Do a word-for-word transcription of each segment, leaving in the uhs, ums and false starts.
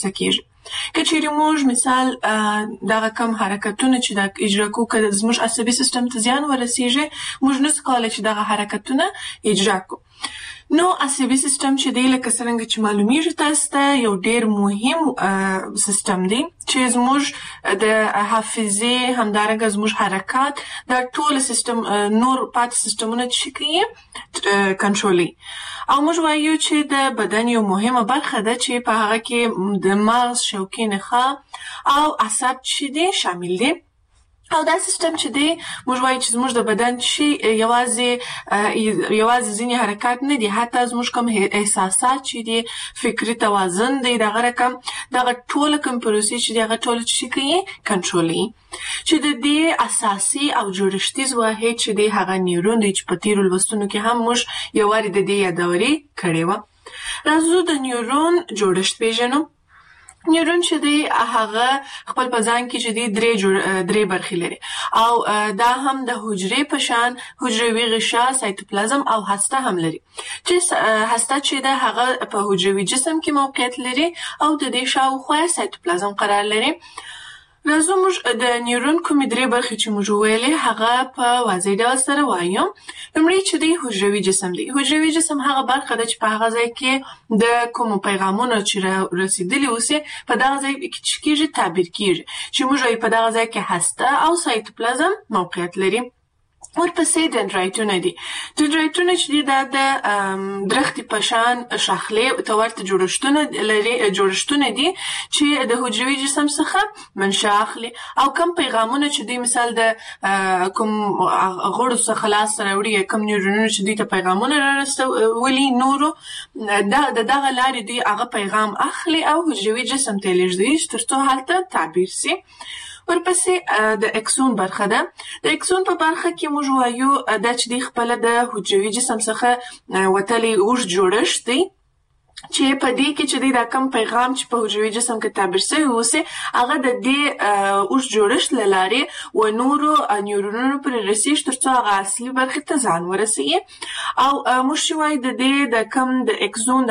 کېږي. که چیرې موږ مثال دغه کم حرکتونه چې دا اجرا کوو که زموږ عصبي سیستم ته زیان ورسیږي موږ نسو کولی چې دغه حرکتونه اجرا کوو. نو عصبي سیستم چې دی لکه څرنګه چې معلومیږي تاسو ته یو ډیر مهم سیستم دی چې زموږ د حافظې همدارنګه زموږ حرکات دا ټول سیستم نور پاتې سیستمونه چې کوي کنټرولوي. او موږ وایو چې د بدن یو مهمه برخه ده چې په هغه کې د مغز، شوکي نخاع او اعصاب چې دي شامل دي. او دا سیستم چې دی موږ وایو چې زموږ د بدن چې یوازې یوازې ځینې حرکات نه دي، حتی زموږ کوم احساسات چې دي، فکري توازن دی، دغه رقم دغه ټوله کوم پروسې چې دي هغه ټوله چې کوي کنټرولوي. چې د دې اساسي او جوړښتیز واحد چې دی هغه نیورون دی چې په تیرو لوستونو کې هم موږ یو وارې د دې یادوري کړې وه. راځو د نیورون جوړښت پیژنو. نیورون چې دی هغه خپل په ځان کې چې دی درې جوړ درې برخې لري او دا هم د حجرې په شان حجروي غشا، سایتوپلازم او هسته هم لري. چې هسته چې ده هغه په حجروي جسم کې موقعیت لري او د دې شاوخوا سایتوپلازم قرار لري. راځو موږ د نیورون کومې درې برخې چې موږ وویلې هغه په واضح ډول سره وایو. لومړی چې دی حجروي جسم دی. حجروي جسم هغه برخه ده چې په هغه ځای کې د کومو پیغامونو چې رسیدلي اوسي په دغه ځای کې چې کېږي تعبیر کېږي، چې موږ وایو په دغه ځای کې هسته او سایتوپلازم موقعیت لري. ورپسې دندرایتونه دي. دندرایتونه چې دي دا د درختې په شان شاخلې ته ورته جوړښتونه لري جوړښتونه دي چې د حجروي جسم څخه منشأ اخلي او کم پیغامونه چې دوی مثال د کوم غړو څخه لاس راوړي، کم نیورونونه چې دوی ته پیغامونه رارسولي نورو دا د دغه لارې دوی هغه پیغام اخلي او حجروي جسم ته یې لېږدوي تر څو هلته تعبیر سي. ورپسې د اکسون برخه ده. د اکسون په برخه کې موږ وایو دا چې دی خپله د حجروي جسم څخه وتلی اوږد جوړښت دی چې په دې کې چې دی دا کم پیغام چې په حجروي جسم کې تعبیر سوی اوسي هغه د دې اوږد جوړښت له لارې و نورو نیورونونو پورې رسېږي تر څو هغه اصلي برخې ته ځان ورسوي. او موږ چې وایو د دې د کم د اکسون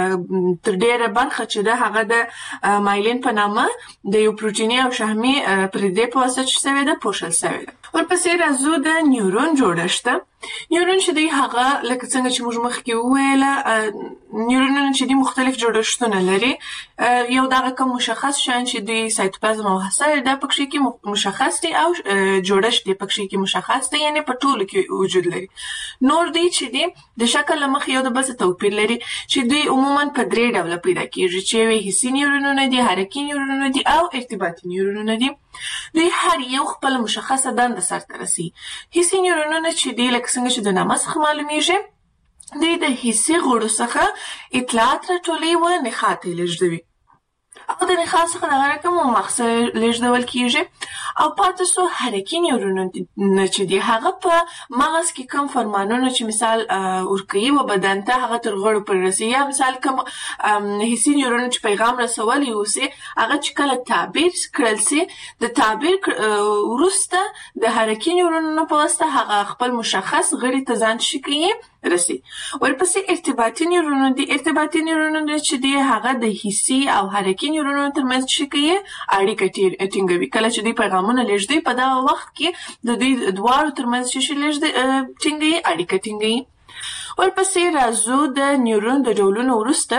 تر ډېره برخه چې ده هغه د مایلین په نامه د یو پروټیني او شحمي پردې په واسطه چې سوې ده پوښل سوې ده. ورپسې راځو د نیورون جوړښت ته. نیورون چې دی هغه لکه څنګه چې موږ مخکې وویله نیورونونه چې دي مختلف جوړښتونه لري. یو دغه کوم مشخص شیان چې دوی سایتوپلازم او هسته دا پکښې کې مشخص دي او جوړښت یې پکښې کې مشخص دی، یعنې په ټولو کې وجود لري. نور دوی چې دي د شکل له مخې یو د بل څه توپیر لري چې دوی عموما په درې ډوله پیدا کېږي چې یو حسي نیورونونه دي، حرکي نیورونونه دي او ارتباطي نیورونونه دي. دوی هر یو خپله مشخصه دنده سرته رسوي. حسي نیورونونه چې دي لکه څنګه چې د نامه څخه معلومیږي دوی د حسي غړو څخه اطلاعات راټولوي و نخاع ته یې لېږدوي او د نخاع څخه دغه رقم و مغز ته لېږدول کېږي. او پاتې سو حرکي نیورونونه چې دي هغه په مغز کې کوم فرمانونه چې مثال ورکوي و بدن ته هغه تر غړو پورې رسوي، یا مثال کوم حسي نیورون چې پیغام رسولی اوسي هغه چې کله تعبیر کړل سي د تعبیر وروسته د حرکي نیورونونو په واسطه هغه خپل مشخص غړي ته ځان شي کوي رسي. ورپسې ارتباطي نیورونونه دي. ارتباطي نیورونونه چې دي هغه د حسي او حرکي نیورونونو ترمنځ چې کوي اړیکه ټینګوي. کله چې دوی پیغامونه لېږدوي په دغه وخت کې د دوی دواړو ترمنځ چې شي ټینګوي اړیکه ټینګوي. ورپسې راځو د نیورون د ډولونو وروسته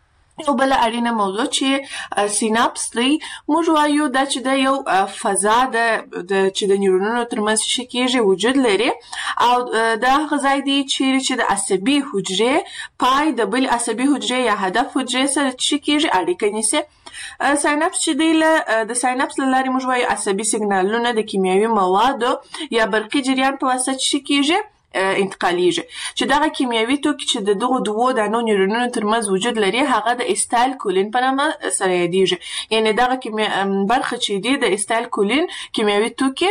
یو بله اړینه موضوع چې سیناپس دی. موږ وایو دا چې د یو فضا ده چې د نیورونونو ترمنځ چې کېږي وجود لري او دا هغه ځای دی چیرې چې د عصبي حجرې پای د بل عصبي حجرې یا هدف حجرې سره چې کېږي اړیکه نیسي. سایناپس چې دی د سایناپس له لارې موږ وایو عصبي سیګنالونه د کیمیاوي موادو یا برقي جریان په واسطه چې کېږي انتقالیږي، چې دغه کیمیاوي توکي چې د دغو دوو دانو نیورونونو ترمنځ وجود لري هغه د استایل کولین په نامه سره یادیږي. یعنې دغه برخه چې دی د استایل کولین کیمیاوي توکي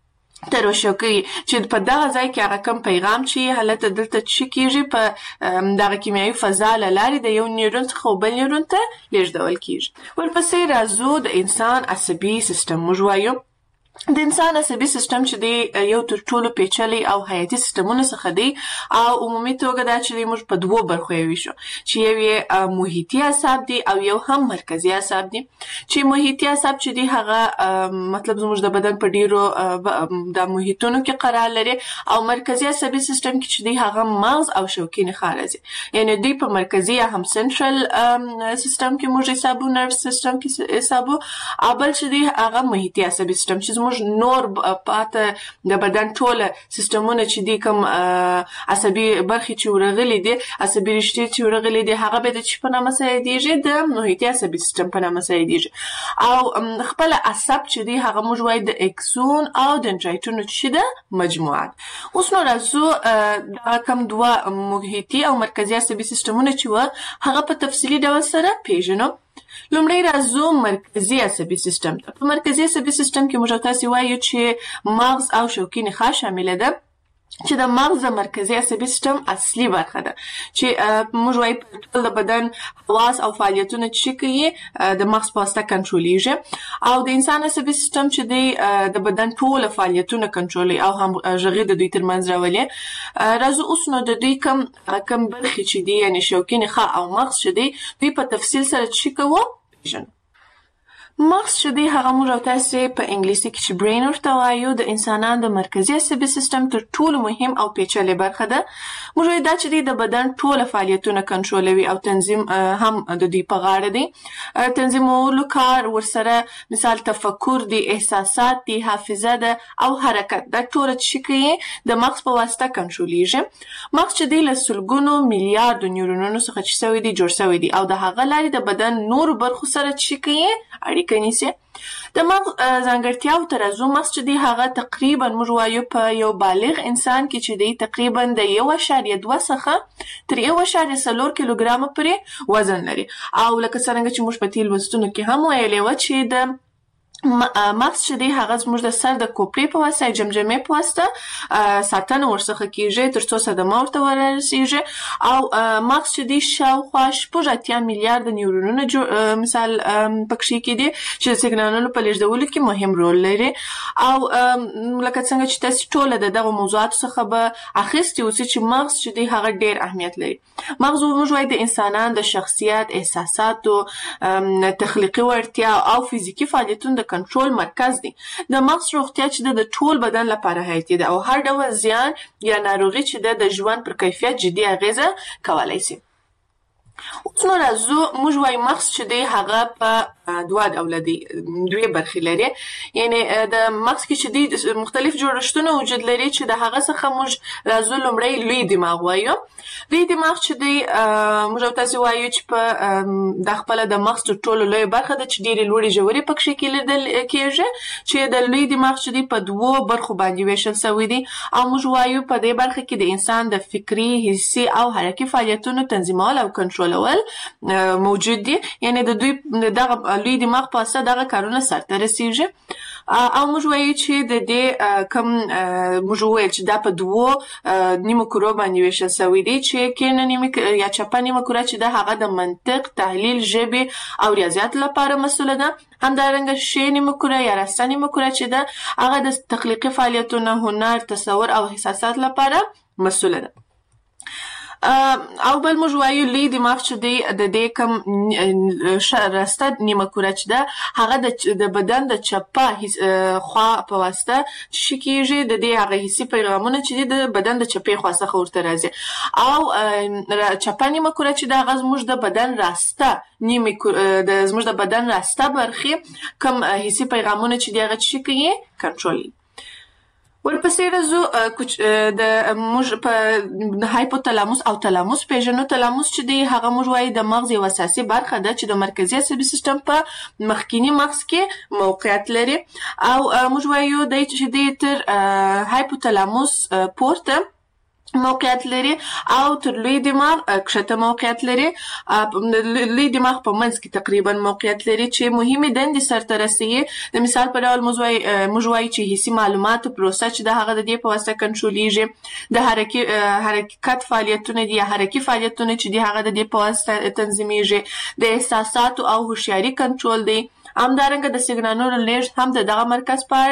تروشو کوي چې په دغه ځای کې هغه کم پیغام چې هلته دلته چې کېږي په دغه کیمیاوي فضا له لارې د یو نیورون څخه بل نیورون ته لېږدول کېږي. ورپسې راځو د انسان عصبي سیستم. موږ وایو د انسان عصبي سیستم چې دی یو تر ټولو پیچلي او حیاتي سیستمونه څخه دی او عمومي توګه دا چې موږ په دوو برخو یې ویشو چې یو یې محیطي اعصاب دي او یو هم مرکزي اعصاب دي چې محیطي اعصاب چې دی هغه مطلب زموږ د بدن په ډیرو د محیطونو کې قرار لري او مرکزي عصبي سیستم کې چې دی هغه مغز او شوکي نخاع راځي یعنی دوی په مرکزي یا هم سنټرل سیستم کې موږ حسابو نرو سیستم کې حسابو او بل چې دی هغه محیطي عصبي سیستم چې موږ نور پاته د بدن ټول سیستمونه چې دي کوم عصبي برخې چې ورغلي دي عصبي رشتې چې ورغلي دي هغه به د چې په نامه سره یادېږي د محیطي عصبي سیستم په نامه سره یادېږي او خپل عصب چې دي هغه موږ وایو د اکسون او دندرایتونو چې ده مجموعه اوس نو راځو دا کوم دوه محیطي او مرکزي عصبي سیستمونه چې و هغه په تفصیلي ډول سره پیژنو لومړی راځو مرکزي عصبي سیستم ته په مرکزي عصبي سیستم کې موږ تاسو وایو چې مغز او شوکي نخاع شامل ده چې د مغز د مرکزي عصبي سیستم اصلي برخه ده چې موږ وایو ټول د بدن حواس او فعالیتونه چې کوي د مغز په واسطه کنټرولېږي او د انسان عصبي سیستم چې دی د بدن ټول فعالیتونه کنټرولوي او هم غږی د دوی ترمنځ راولي راځو اوس نو د دوی کم کم برخې چې دي یعنی شوکي نخاع او مغز چې دی دوی په تفصیل سره چې کوو پیژنو مغز چې دی هغه موږ او تاسې په انګلیسي کې چې برین ورته وایو د انسانانو د مرکزي عصبي سیستم تر ټولو مهم او پیچلې برخه ده موږ وایو دا چې دی د بدن ټوله فعالیتونه کنټرولوي او تنظیم هم د دوی په غاړه دی تنظیمولو کار ورسره مثال تفکر دی احساسات دی حافظه ده او حرکت دا ټوله چې کوي د مغز په واسطه کنټرولېږي مغز چې دی له سلګونو میلیاردو نیورونونو څخه چې سوی دی جوړ سوی دی او د هغه لارې د بدن نورو برخو سره چې کوي کنيسه د مغز ځانګړتیاو ته راځو مغز چې دی هغه تقریبا موږ وایو په یو بالغ انسان کې چې دی تقریبا د یو اعشاریه دوه څخه تر یو اعشاریه څلور کیلوګرامه پورې وزن لري او لکه څنګه چې موږ په تیل لوستونو کې هم ویلي وو چې د مغز چې دی هغه زموږ د سر د کوپړې په واسطه جمجمې په واسطه ساتنه ورڅخه کیږي تر څو صدمه ورته ورسیږي او مغز چې دی شاوخوا شپږ اتیا میلیارده نیورونونه مثال پکې کې دي چې سیګنالونو په لیږدولو کې مهم رول لري او لکه څنګه چې تاسو ټول د دغه موضوعاتو څخه به اخیستي اوسئ چې مغز چې دی هغه ډیر اهمیت لري مغز موږ وایو د انسانانو د شخصیت احساساتو تخلیقي وړتیا او فزیکي فعالیتونو د کنټرول مرکز دی د مغز روغتیا چې د ټول بدن لپاره حیاتي ده او هر ډول زیان یا ناروغي چې د ژوند پر کیفیت جدي اغیزه کولای شي اوس نو راځو موږ وایو مغز چې دی هغه په دوه ډوله دی دوی برخې لري یعنی د مغز کې چې دی مختلف جوړښتونه وجود لري چې د هغه څخه موږ راځو لومړی لوی دماغ وایو لوی دماغ چې دی موږ تاسو وایو چې په د خپل د مغز ټولو لوی برخه د چې ډېری لوړې ژورې پکې کې لیدل کېږي چې د لوی دماغ چې دی په دوه برخو باندې ویشل شوی دی او موږ وایو په دې برخه کې د انسان د فکری حسي او حرکي فعالیتونو تنظیمول او کنټرول موجود دي یعنی د دوی دغه لوی دماغ په اساس دغه کارونه سرته رسیږي او موږ وایو چې د دې کم موږ وایو چې دا په دوه نیمو کرو باندې ویشل شوی دی چې کینه نیمه یا چپه نیمه کره چې د هغه د منطق تحلیل ژبه او ریاضیات لپاره مسؤله ده همدارنګه شی نیمه کره یا راسته نیمه کره چې د هغه د تخلیقي فعالیتونو هنر تصور او احساسات لپاره مسؤله ده او بل موږ وایو لوی دماغ چې دی د دې کم راسته نیمه کره چې ده هغه د بدن د چپه خوا په واسطه چې کېږي د دې هغه حسي پیغامونه چې د بدن د چپې خوا څخه ورته راځي او چپه نیمه کره چې ده هغه زموږ د بدن راسته نیمه د زموږ د بدن راسته برخې کم حسي پیغامونه چې دی هغه چې کوي کنټرول ورپسې راځو د موږ په هایپوتالاموس او تالاموس پیژنو تالاموس چې دی هغه موږ وایو د مغز یو اساسي برخه ده چې د مرکزي عصبي سیستم په مخکینی مغز کې موقعیت لري او موږ وایو د چې دی تر هایپوتالاموس پورته موقعیت لري او تر لوی دماغ کښته موقعیت لري لوی دماغ په منځ کې تقریبا موقعیت لري چې مهمه دندې سرته رسوي د مثال په ډول موږ وایو چې حسي معلوماتو پروسه چې د هغه د دې په واسطه کنټرولېږي د حرکي حرکت فعالیتونه دي حرکي فعالیتونه چې د هغه د دې په واسطه تنظیمېږي د احساساتو او هوښیاري کنټرول دی همدارنګه د سیګنالونو لیږد هم د دغه مرکز په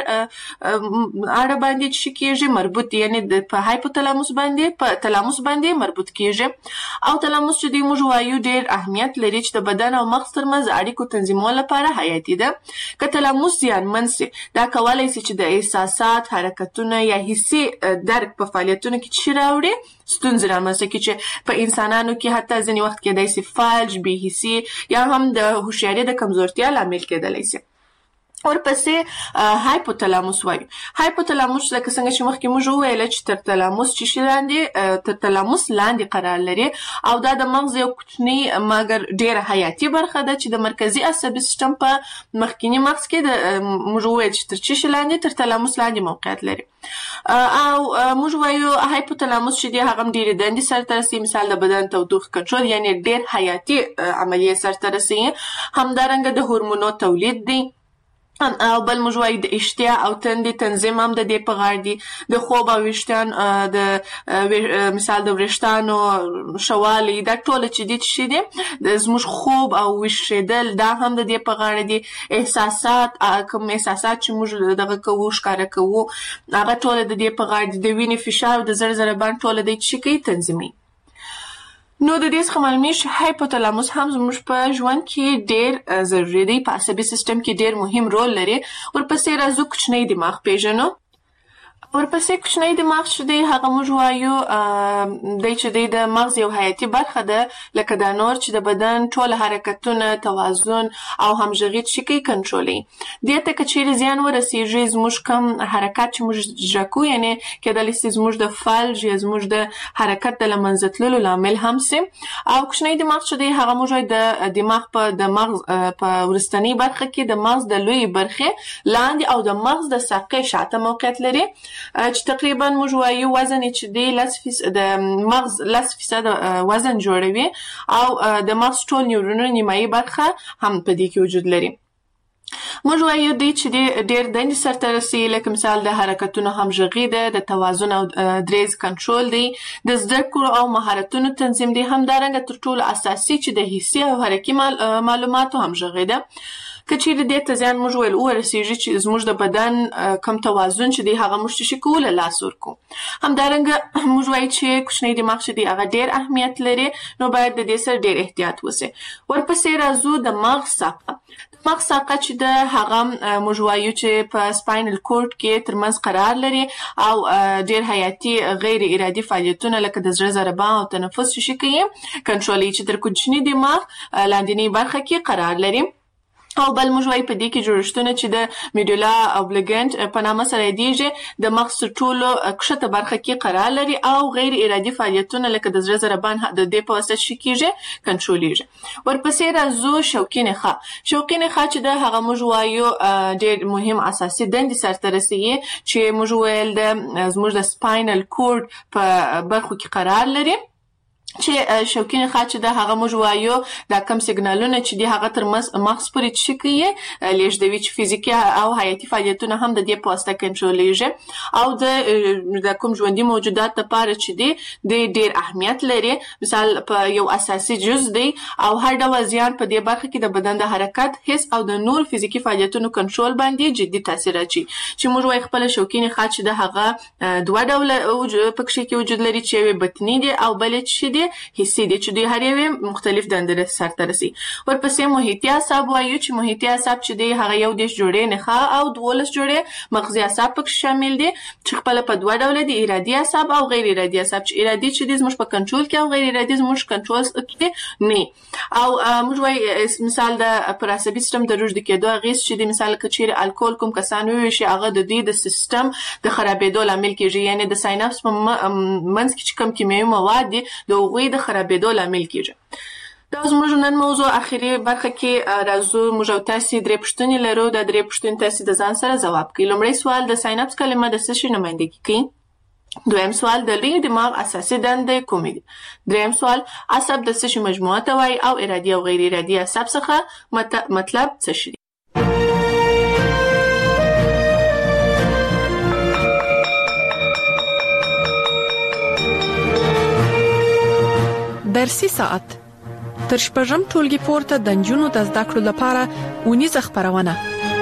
اړه باندې چې کېږي مربوط یعنی په هایپوتلاموس باندې په تلاموس باندې مربوط کېږي او تلاموس چې دی موږ وایو ډېر اهمیت لري چې د بدن او مغز ترمنځ اړیکو تنظیمولو لپاره حیاتي ده. که تلاموس زیانمن سي دا کولای شي چې د احساسات حرکتونه یا حسي درک په فعالیتونو کې چې راوړي ستونزې رامنځته کړي چې په انسانانو کې حتی ځینې وخت کېدای شي فلج بې حسي یا هم د هوښیارۍ د کمزورتیا لامل کېدلی شي. ورپسې هایپوتلاموس وایو. هایپوتلاموس لکه څنګه چې مخکې موږ وویل چې تر تلاموس چې شي لاندې تر تلاموس لاندې قرار لري او دا د مغز یو کوچنی مګر ډېره حیاتي برخه ده چې د مرکزي عصبي سیستم په مخکینی مغز کې د موږ وویل چې تر چې شي لاندې تر تلاموس لاندې موقعیت لري او موږ وایو هایپوتلاموس چې دی هغه ډېرې دندې سرته رسوي، مثال د بدن تودوخې کنټرول یعنې ډېر حیاتي عملیې سرته رسوي. همدارنګه د هورمونو تولید دی او بل موږ وایو د اشتها او تندې تنظیم هم د دې په غاړه دی. د خوب او ویښتان د مثال د وریښتانو ښهوالی دا ټوله چې دي چې دي د زموږ خوب او ویښېدل دا هم د دې په غاړه دي. احساسات کوم احساسات چې موږ دغه کوو ښکاره کوو هغه ټوله د دې په غاړه دي. د وینې فشار او د زړه ضربان ټوله دی چې کوي تنظیموي. نو د دې څخه معلومیږي هایپوتلاموس هم زموږ په ژوند کې ډېر ضروري دی، په عصبي سیستم کې ډېر مهم رول لري. ورپسې راځو کوچنی دماغ پیژنو. ورپسې کوچنی دماغ چې دی هغه موږ وایو دی چې دی د مغز یو حیاتي برخه ده لکه دا نور چې د بدن ټول حرکتونه توازن او همغږي چې کوي کنټرولوي. دې ته که چیرې زیان ورسېږي زموږ کوم حرکات چې موږ اجرا کوو یعنې کېدلی شي زموږ د فلج یا زموږ د حرکت د له منځه تللو لامل هم سي. او کوچنی دماغ چې دی هغه موږ وایو د دماغ په د مغز په وروستنۍ برخه کې د مغز د لویې برخې لاندې او د مغز د ساقې شاته موقعیت لري چې تقریبا موږ وایو وزن چې دی لس فیصد د مغز لس فیصد وزن جوړوي او د مغز ټول نیورونونه نیمایي برخه هم په دې کې وجود لري. موږ وایو دی چې دی ډېر دندې سرته رسوي لکه مثال د حرکتونو همغږي ده، د توازن او دریز کنټرول دی، د زده کړو او مهارتونو تنظیم دی. همدارنګه تر ټولو اساسي چې د حسي او حرکي معلوماتو همغږي ده. که چیرې دې ته زیان موږ ویل ورسېږي چې زموږ د بدن کم توازن چې دی هغه موږ شي کولی لاس ورکړو. همدارنګه موږ وایو چې کوچنی دماغ چې دی هغه ډېر اهمیت لري نو باید د دې سره ډېر احتیاط وسي. ورپسې راځو د مغز ساقه. د مغز ساقه چې ده هغه موږ وایو چې په سپاینل کورډ کې ترمنځ قرار لري او ډېر حیاتي غیر ارادي فعالیتونه لکه د زړه ضربان او تنفس شي کوي کنټرولوي چې تر کوچني دماغ لاندنۍ برخه کې قرار لري. او بل موږ وایو په دې کې جوړښتونه چې د میډولا اوبلیګنټ په نامه سره یادېږي د مغز تر ټولو کښته برخه کې قرار لري او غیر ارادي فعالیتونه لکه د زړه ضربان د دې په واسطه چې کېږي کنټرولېږي. ورپسې راځو شوکي نخاع. شوکي نخاع چې ده هغه موږ وایو ډېر مهم اساسي دندې سرته رسوي چې موږ ویل د زموږ د سپاینل کورډ په برخو کې قرار لري چې شوکي نخاع چې ده هغه موږ وایو دا کم سیګنالونه چې دي هغه تر مغز پورې چې کوي لیږدوي چې فزیکي او حیاتي فعالیتونه هم د دې په واسطه کنټرولېږي او د د کوم ژوندي موجودات لپاره چې دي د ډېر اهمیت لري. مثال په یو اساسي جز دی او هر ډول زیان په دې برخه کې د بدن د حرکت، حس او د نور فزیکي فعالیتونو کنټرول باندې جدي تاثیر اچوي. چې موږ وایو خپله شوکي نخاع چې ده هغه دوه ډوله پکښې کې وجود لري چې یوې بطني دي او بلې چې دي حسي دي چې دوی هر یوې مختلف دندې سرته رسي. ورپسې محیطي اعصاب وایو چې محیطي اعصاب چې دی هغه یو دېرش جوړې نخاع او دولس جوړې مغزي اعصاب پکې شامل دي چې خپله په دوه ډوله دي، ارادي اعصاب او غیر ارادي اعصاب. چې ارادي چې دی زموږ په کنټرول کې او غیر ارادي زموږ کنټرول کې نه. او موږ وایو مثال د پر عصبي سیستم د رژد کېدو اغېز چې دی مثال که چیرې الکول کوم کسان وویشي هغه د دوی د سیستم د خرابېدو لامل کېږي، یعنې د سایناپس په منځ کې چې کوم کیمیاوي مواد دي د هغوی د خرابېدو لامل کېږي. دا زموږ نن موضوع اخري برخه کې راځو. موږ او تاسې درې پوښتنې لرو. دا درې پوښتنې تاسې د ځان سره ځواب کړئ. لومړی سوال د سایناپس کلمه د څه شي نمایندګي کوي؟ دویم سوال د لوی دماغ اساسي دندې کومې دي؟ دریم سوال عصب د څه شي مجموعه ته وایي او ارادي او غیر ارادي عصب څخه مطلب څه شي؟ درسي ساعت تر شپږم ټولګي پورته د نجونو د زده کړو لپاره ونیزه خپرونه.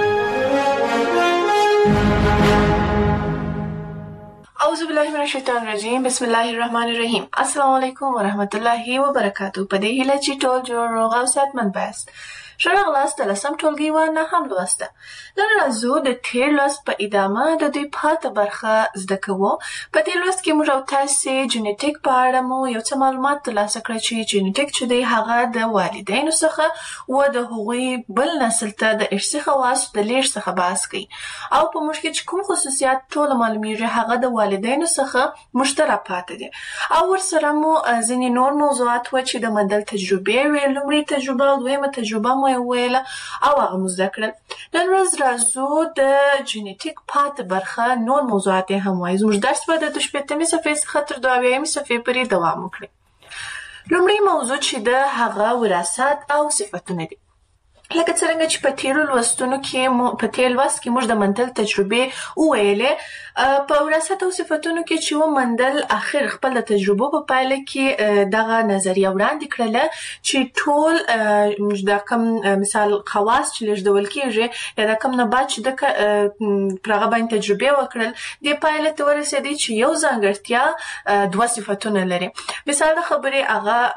اعوذ بالله من الشیطان الرجیم. بسم الله الرحمن الرحیم. السلام علیکم ورحمت الله وبرکاتہ. په دې هیله چې ټول جوړ روغ او صحتمند یاست. ښه راغلاست د لسم ټولګي و نهم لوسته. نن راځو د تېر لوست په ادامه د دوی پاته برخه زده کوو. په دې لوست کې موږ او تاسې جینیټیک په اړه مو یو څه معلومات ترلاسه کړل چې جینیټیک چې دی هغه د والدینو څخه و د هغوی بل نسل ته د ارثي خواصو د لیږد څخه بحث کوي او په موږ کې چې کوم خصوصیات ټوله معلومیږي هغه د والدینو څخه مشترک پاته دي او ورسره مو ځینې نور موضوعات و چې د مندل تجربې وې. لومړۍ تجربه او دویمه تجربه مو ویله او هغه مو زده کړل. نن ورځ راځو د جینیټیک پاته برخه نور موضوعات هم وایو. زموږ درس به د شپېتمې صفحې څخه تر دوه اویایمې صفحې پورې دوام وکړي. لومړی موضوع چې د هغه وراثت او صفتونه دي. لکه څرنګه چې په تېرو لوستونو کې مو په تېر لوست کې موږ د مندل تجربې وویلې. په وراثت او صفتونو کې چې و مندل اخر خپل د تجربو په پایله کې دغه نظریه وړاندې کړله چې ټول موږ د کوم مثال خواص چې لیږدول کېږي یا د کوم نبات چې د پر هغه باندې تجربې وکړل دې پایلې ته ورسېدی چې یو ځانګړتیا دوه صفتونه لري. مثال د خبرې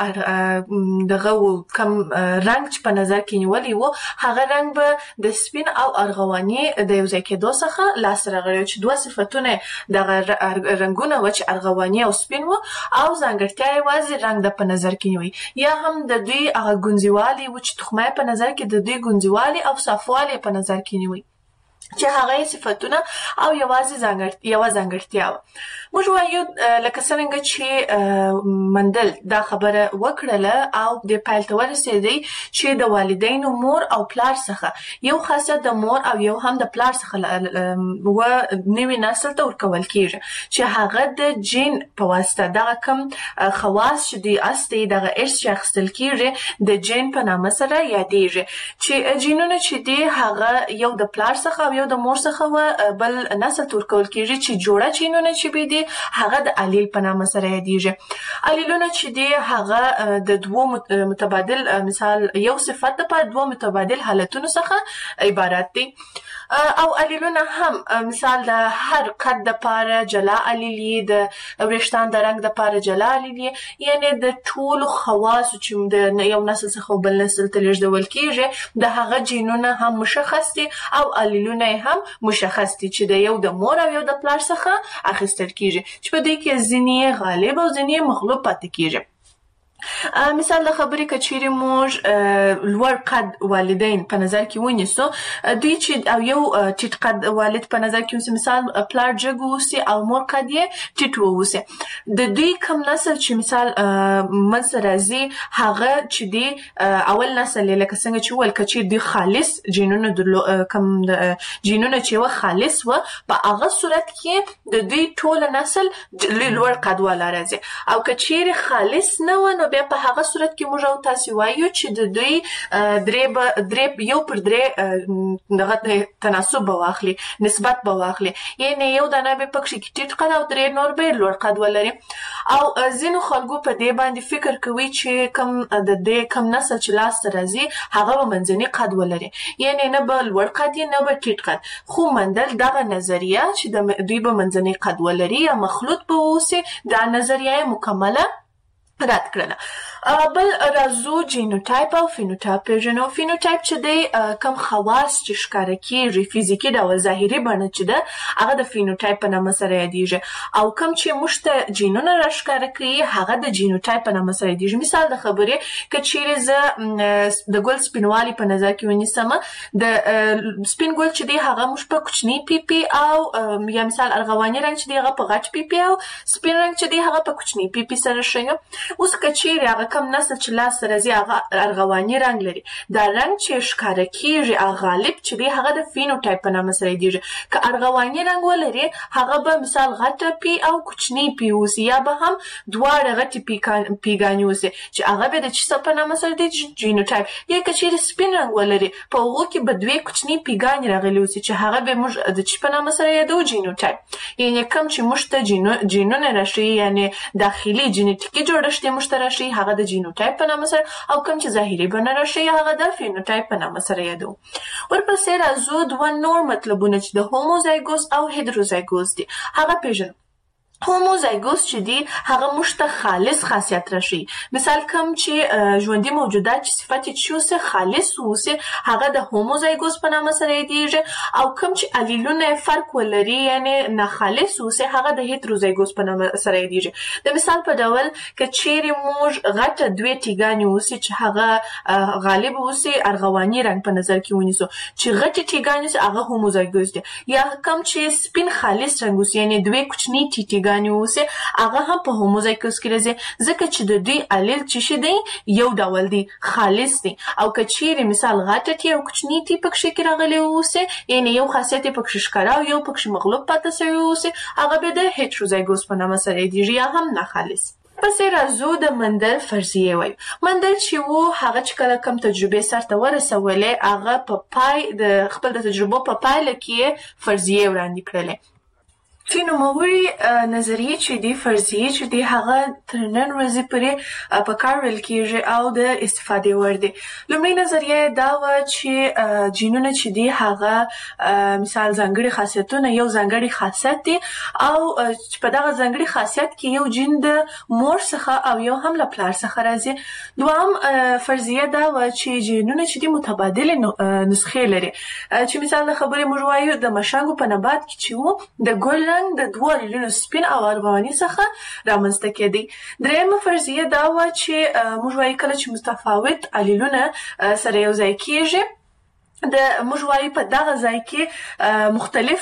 هغه دغه کوم رنګ چې په نظر کې نیولی و هغه رنګ به د سپین او ارغواني د یو ځای کېدو څخه لاسته راغلی چې دوه صفتونه دغه رنګونه و چې ارغواني او سپین و او ځانګړتیا یوازې رنګ د په نظر کې نیوي یا هم د دوی هغه ګونځیوالي و چې تخمه په نظر کې د دوی ګونځیوالي او صافوالی په نظر کې نیوي چې هغه صفتونه او یوازې یوه ځانګړتیا وه. موږ وایو لکه څرنګه چې مندل دا خبره وکړله او دې پیل ته ورسېدی چې د والدینو مور او پلار څخه یو خاصیت د مور او یو هم د پلار څخه و نوي نسل ته ورکول کېږي چې هغه د جین په واسطه دغه کوم خواص چې دی اصلي دغه ارث چې اخیستل کېږي د جین په نامه سره یادېږي چې جینونه چې دی هغه یو د پلار څخه او یو د مور څخه و بل نسل ته ورکول کېږي چې جوړه جینونه چې به دي هغه د الیل په نامه سره یادېږي. الیلونه چې دی هغه د دوو متبادل مثال یو صفت دپاره دوه متبادل حالتونو څخه عبارت دي او الیلونه هم مثال د هر قد دپاره جلا الیلي د وریښتان د رنګ دپاره جلا الیلي یعنې د ټولو خواصو چې د یو نسل څخه بل نسل ته لیږدول کېږي د هغه جینونه هم مشخص دي او الیلونه هم مشخص دي چې د یو د مور او یو د پلار څخه اخیستل کېږي چې په دې کې ځینې غالب او ځینې مغلوب پاتې کېږي. مثال د خبرې که چیرې موږ لوړ قد والدین په نظر کې ونیسو دوی چې او یو ټیټ قد والد په نظر کې ونیسو مثال پلار جګ واوسي او مور قد یې ټیټ واوسي د دوی کم نسل چې مثال منځته راځي هغه چې دی اول نسل یې لکه څنګه چې وویل که چیرې دوی خالص جینونه کم جینونه چې وه خالص وه په هغه صورت کې د دوی ټوله نسل لوړ قد والا راځي او که چیرې خالص نه وه نو بیا په هغه صورت کې موږ او تاسې وایو چې د دوی درې درې یو پر درې دغه تناسب به واخلي نسبت به واخلي یعنې یو دانه به پکښې ټیټ قد او درې نور به لوړ قد ولري او ځینو خلکو په دې باندې فکر کوي چې کم د دې کم نسل چې لاسته راځي هغه به منځني قد ولري یعنې نه به لوړ قد نه به ټیټ قد خو مندل دغه نظریه چې د دوی به منځني قد ولري یا مخلوط به واوسي دا نظریه مکمله رد کړله. بل راځو جینوټایپ او فینوټایپ پیژنو. فینوټایپ چې دی کم خواص چې ښکاره کېږي فزیکي ډول ظاهري بڼه چې ده هغه د فینوټایپ په نامه سره یادېږي او کم چې موږ ته جینونه راښکاره کوي هغه د جینوټایپ په نامه سره یادېږي. مثال د خبرې که چیرې زه د ګل سپینوالي په نظر کې ونیسم د سپین ګل چې دی هغه موږ په کوچني پیپي او یا مثال ارغواني رنګ چې دی هغه په غټ پیپي او سپین رنګ چې دی هغه په کوچني پیپي سره ښیو. اوس که چیرې هغه کم نسل چې لاسته راځي هغه ارغواني رنګ لري دا رنګ چې ښکاره کېږي هغه غالب چې دی هغه د فینوټایپ په نامه سره یادېږي. که ارغواني رنګ ولري هغه به مثال غټه پي او کوچني پي اوسي یا به هم دواړه غټې پیګانې اوسي چې هغه به د څه په نامه سره دی جینوټایپ. یا که چیرې سپین رنګ ولري په هغو کې به دوې کوچني پیګانې راغلي اوسي چې هغه به موږ د څه په نامه سره یادوو جینوټایپ. یعنې کوم چې موږ ته جینونه راښیي یعنې داخلي جینټیکي جوړښت رشتې موږ ته راشي هغه د جینوټایپ په نامه سره او کوم چې ظاهري بڼه راشي هغه د فینوټایپ په نامه سره یادو. ورپسې راځو دوه نور مطلبونه چې د هوموزایګوس او هیټروزایګوس دي هغه پیژنو. هوموزایګوس چې دی هغه موږ ته خالص خاصیت راشي. مثال کوم چې ژوندي موجودات چې صفت یې اوسه خالص اوسه هغه د هوموزایګوس په نامه سره یادیږي او کوم چې الیلونه فرق ولري یعنی نه خالص اوسه هغه د هیټروزایګوس په نامه سره یادیږي. د مثال په ډول که چیرې موږ غټه دوه تیګانې اوسه چې هغه غالب اوسه ارغواني رنگ په نظر کې ونیسو چې غټه تیګانې هغه هوموزایګوس دي. یا کوم چې سپین خالص رنگ اوسه یعنی دوه کوچنی تیګانې اوسه هغه هم په هوموزایګوس کې راځي ځکه چې د دوی الیل چې شي دی یو ډول دی خالص دی. او که چیرې مثال غټه تی او کوچنی تی پکې کې راغلی اوسه یعنی یو خاصیت پکې ښکارا او یو پکې مغلوب پاتې شوی اوسه هغه به د هیټروزایګوس په نامه سره دی یا هم نه خالص. پس راځو د مندل فرضیه وایو. مندل چې وو هغه چې کله کوم تجربه سرته ورسولې هغه په پای د خپل د تجربو په پایله کې فرضیه وړاندې کړلې. چې نوموړي نظریې چې دي فرضیې چې دي هغه تر نن ورځې پورې په کار وړل کېږي او د استفادې وړ دي. لومړۍ نظریه دا وه چې جینونه چې دي هغه مثال ځانګړي خاصیتونه یو ځانګړي خاصیت دي او په دغه ځانګړي خاصیت کې یو جین د مور څخه او یو هم له پلار څخه راځي. دوهم فرضیه دا وه چې جینونه چې دي متبادلې نسخې لري چې مثال د خبرې موږ وایو د مشانګو په نبات کې چې وو د ګل رنګ د دوه الیلونو سپین او ارغواني څخه رامنځته کېدی. دریمه فرضیه دا وه چې موږ وایو کله چې متفاوت الیلونه سره یو ځای کېږي د موږ وایو په دغه ځای کې مختلف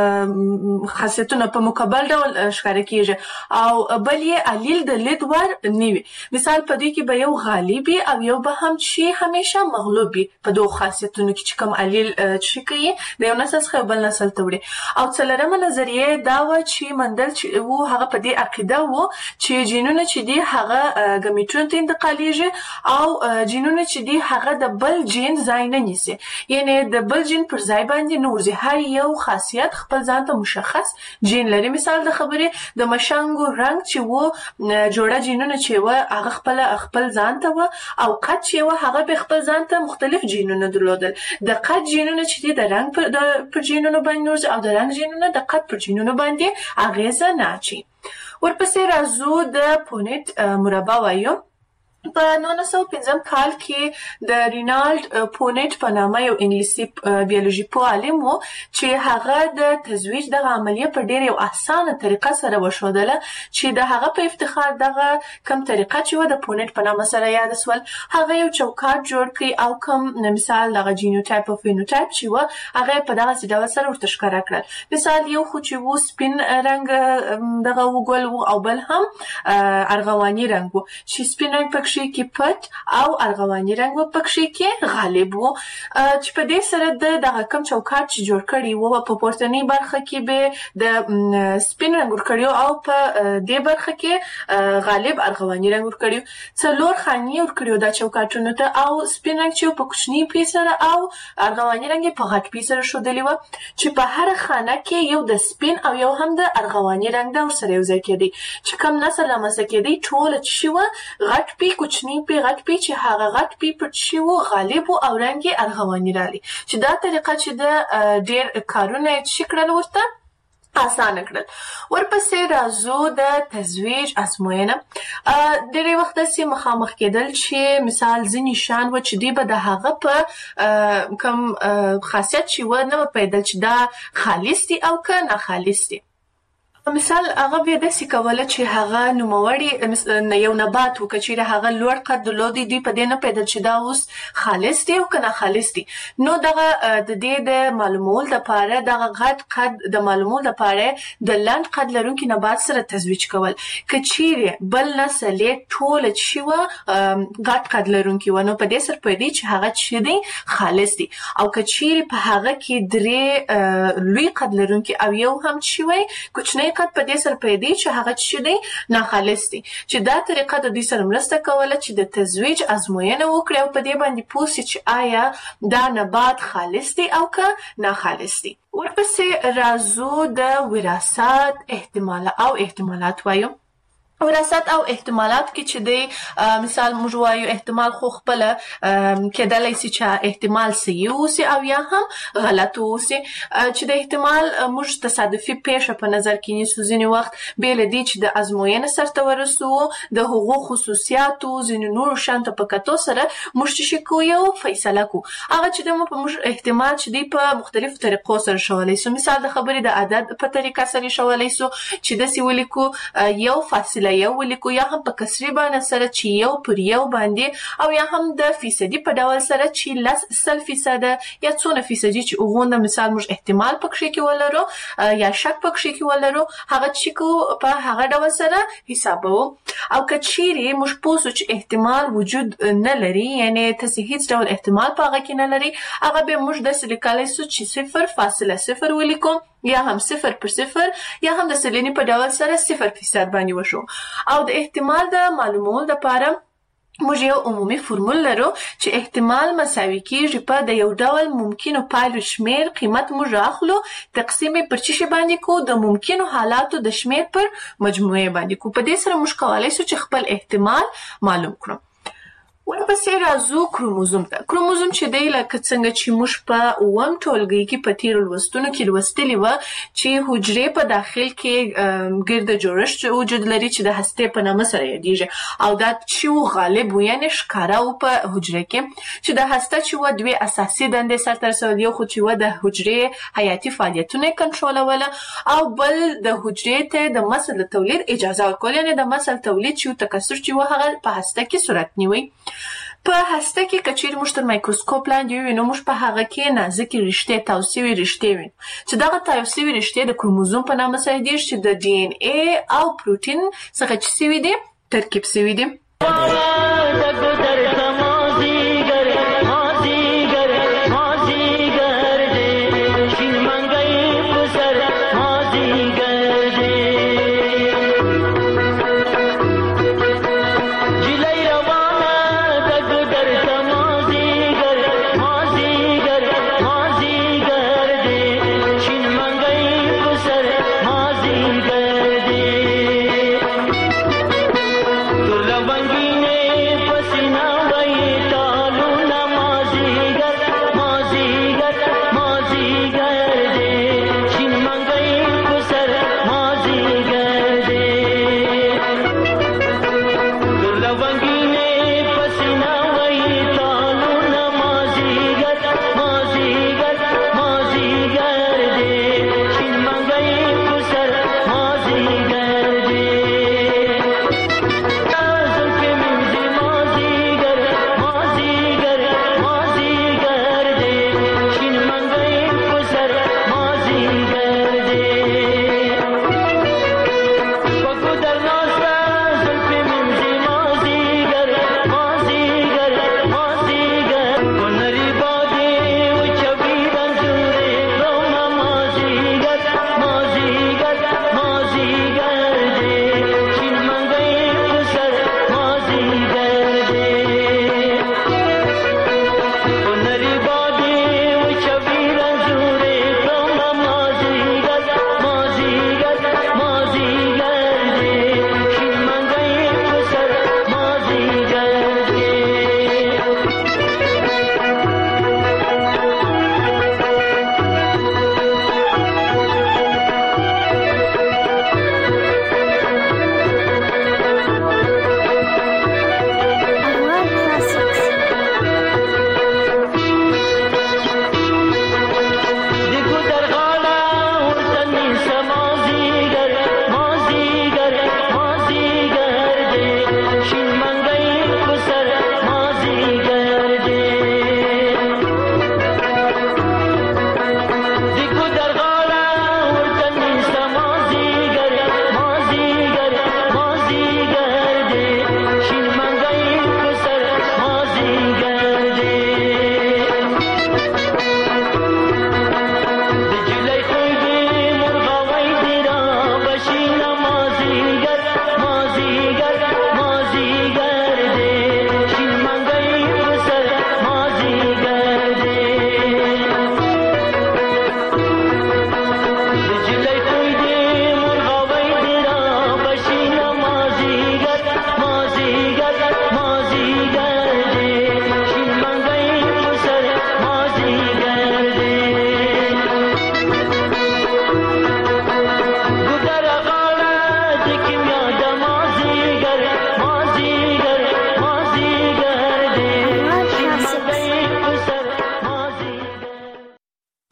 خاصیتونه په مکبل ډول ښکاره کېږي او بل یې الیل د لید وړ نه وي. مثال په دوی کې به یو غالب او یو به هم چې همیشه مغلوب وي په دوه خاصیتونو کې چې کوم الیل چې کوي د یو نسل څخه بل نسل ته وړي. او څلورمه نظریه دا وه چې مندل چې وو هغه په دې عقیده وو چې جینونه چې دي هغه ګمیټونو ته انتقالیږي او جینونه چې دي هغه د بل جین ځای نه نیسي یعنی د بل جین پر ځای باندې نور ځي هر یو خاصیت خپل ځان ته مشخص جین لري. مثال د خبرې د مشانګو رنگ چې وو جوړه جینونه چې وو هغه خپل خپل ځان ته وو او قد چې وو هغه به خپل ځان ته مختلف جینونه درلودل. د قد جینونه چې د رنگ پر جینونو باندې نور او د رنگ جینونه د قد پر جینونو باندې اغیزه نه اچي. ورپسې راځو د پونیټ مربع وایو. په نولس سوه پنځم کال کې د رینالډ پونیټ په نامه یو انګلیسي بیولوژي پوه عالم و چې هغه د تزویج دغه عملیه په ډېر یو اسانه طریقه سره وښودله چې د هغه په افتخار دغه کم طریقه چې و د پونیټ په نامه سره یاد سول. هغه یو چوکاټ جوړ کړی او کوم مثال دغه جینوټایپ او فینوټایپ چې و هغه په دغه ډول سره ورته ښکاره کړل. مثال یو خو چې و سپین رنګ دغه وګل و او بل هم ارغواني رنګ و چې سپین رنګ پکې کې پټ او ارغواني رنګ و پکې کې غالب و چې په دې سره د دغه کم چوکاټ چې جوړ کړی و په پورتنی برخه کې به د سپین رنګ ورکړیو او په دې برخه کې غالب ارغواني رنګ ورکړیو. څلور خانې ورکړیو دا چوکاټونو ته او سپین رنګ چې په کوچنی پی سره او ارغواني رنګ په غټ پی سره شودلی و چې په هر خانه کې یو د سپین او یو هم د ارغواني رنګ د ورسره یو ځای کېدی چې کم نسل رامنځته کېدی ټول چې و غټ پی کوچنی پی غټ پی چې هغه غټ پی پر چې و غالب او رنګ ارغواني رالی چې دا طریقه چې د ډېر کارونه چې کړل ورته آسانه کړل. ورپسې راځو د تزویج ازموینه. ډېری وخت داسې مخامخ کېدل چې مثال ځینې شیان و چې دوی به د هغه په کوم خاصیت چې و نه به پوهېدل چې دا خالص دي او که ناخالص دي. مثال هغه بیا داسې کوله چې هغه نوموړي یو نبات و که چیرې هغه لوړ قد درلودی دوی په دې نه پوهېدل چې دا اوس خالص دی او که ناخالص دی. نو دغه د دې د معلومولو دپاره دغه غټ قد د معلومولو دپاره د لنډ قد لرونکي نبات سره تزویج کول. که چیرې بل نسل یې ټوله چې وه غټ قد لرونکي وه نو په دې سره پوهېدی چې هغه چې دی خالص دی. او که چیرې په هغه کې درې لوی قد لرونکي او یو هم چې وی کوچنی قد په دې سره پیدا چې هغه چې دی ناخالص دی. چې دا طریقه د دوی سره مرسته کوله چې د تزویج ازموینه وکړي او په دې باندې پوه شي چې آیا دا نبات خالص دی او که ناخالص دی. ورپسې راځو د وراثت احتمال او احتمالات وایو. وراثت او احتمالات کې چې دی مثال موږ وایو احتمال خو خپل کېدلی سي چې احتمال صحیح اوسي او یا هم غلط اوسي چې د احتمال موږ تصادفي پیښه په نظر کې نیسو ځینې وخت بې له دې چې د ازموینې سرته ورسوو د هغو خصوصیاتو ځینې نورو شیانو په کتو سره موږ چې شي کوو یو فیصله کوو هغه چې دی موږ احتمال چې دی په مختلفو طریقو سره ښولی سو مثال د خبرې د عدد په طریقه سره ښولی سو چې داسې ولیکو یو فاصله یو ولیکو یا هم په کسري باندې سره چې یو پر یو باندې او یا هم د فیصدي په ډول سره چې لس سل فیصده یا څونه فیصدي چې هغونه مثال موږ احتمال پکښې کې ولرو یا شک پکښې کې ولرو هغه چې کو په هغه ډول سره حسابوو او که چیرې موږ پوه سو چې احتمال وجود نه لري یعنی تاسې هیڅ ډول احتمال په هغه کې نه لري هغه به موږ داسې لیکلی سو چې صفر فاصله صفر ولیکو یا هم صفر پر صفر یا هم د سلنې په ډول سره صفر فیصد باندې وشو او د احتمال د معلومولو لپاره موږ یو عمومي فرمول لرو چې احتمال مساوي کیږي په د یو ډول ممکنو پایلو شمیر قیمت موږ اخلو تقسیم پر څه شي باندې کو د ممکنو حالاتو د شمیر پر مجموعه باندې کو په دې سره موږ کولای شو چې خپل احتمال معلوم کړو ورپسې راځو کروموزوم ته کروموزوم چې دی لکه څنګه چې موږ په اووم ټولګي کې په تیرو لوستونو کې لوستلي وه چې حجرې په داخل کې ګرده جوړښت وجود لري چې د هستې په نامه سره یادیږي او دا چې و غالب و یعنې ښکاره و په حجره کې چې د هسته چې وه دوې اساسي دندې سرته رسول یو خو چې وه د حجرې حیاتي فعالیتونه یې کنټرولوله او بل د حجرې ته د مسل د تولید اجازه ورکول یعنې د مسل تولید چې و تکثر چې و هغه په هسته کې صورت نیوي په هسته کې که چیرې موږ تر مایکروسکوپ لاندې ووینو موږ په هغه کې نازکې رشتې تاو سوي رشتې وینو چې دغه تاو سوي رشتې د کروموزوم په نامه سره یادیږي چې د ډي ان اې او پروټین څخه چې سوي دي ترکیب سوي دي